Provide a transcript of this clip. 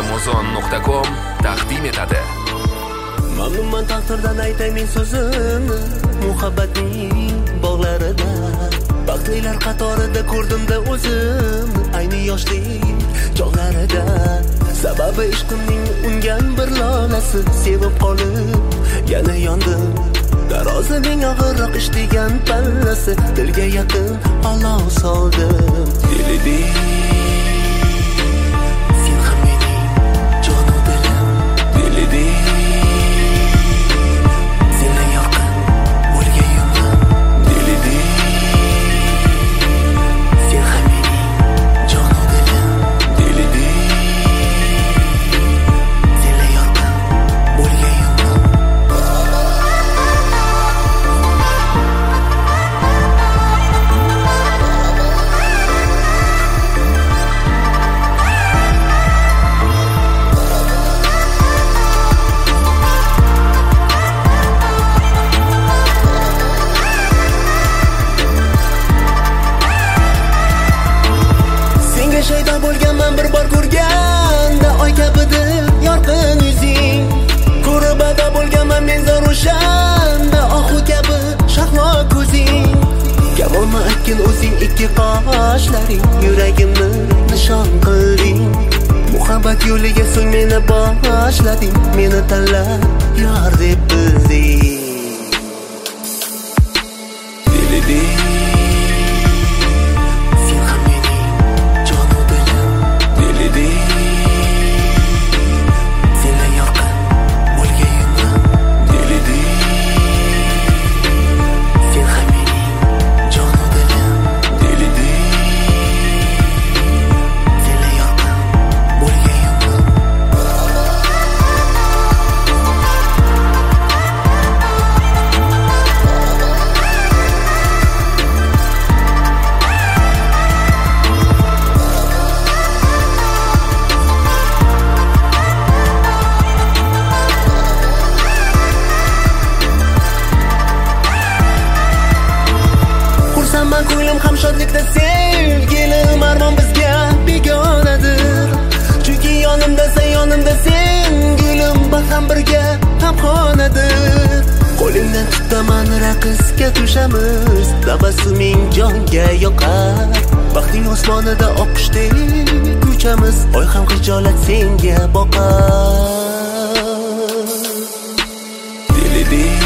Amazon.com taqdim etadi. Mamnunman taqdirdan aytay men so'zimni, muhabbatning bog'larida baxtlilar qatorida ko'rdimda o'zimni, ayni yoshlik chog'larida. Sababi ishqimning ungan bir lolasi, sevib qolib yana yondim. Tarozining og'irroq ish degan pallasi, dilga yaqin olov soldim. Sen ham mening jonu dilim, senla yorqin bo'lgayman. Sen ham mening jonu dilim, senla yorqin bo'lgayman. Shaydo bo'lganman bir bor ko'rganda, oy kabidir yorqin yuzing. Ko'rib ado bo'lganman men zarushanda, ohu kabi shahlo ko'zing. Kamolni aytgin o'zing ikki qoshlaring, yuragimni nishon qilding. Muhabbat yo'liga so'ng meni boshlading, meni tanlab yor deb bilding. Ko'nglim ham shodlikda, sevgilim armon bizga begonadir. Chunki yonimda sen gulim, baham birga hamxonadir. Qo'lingdan tutaman raqsga tushamiz, tabassuming jonga yoqar. Baxting osmonida oqishdek ko'chamiz, oy ham xijolat senga boqar.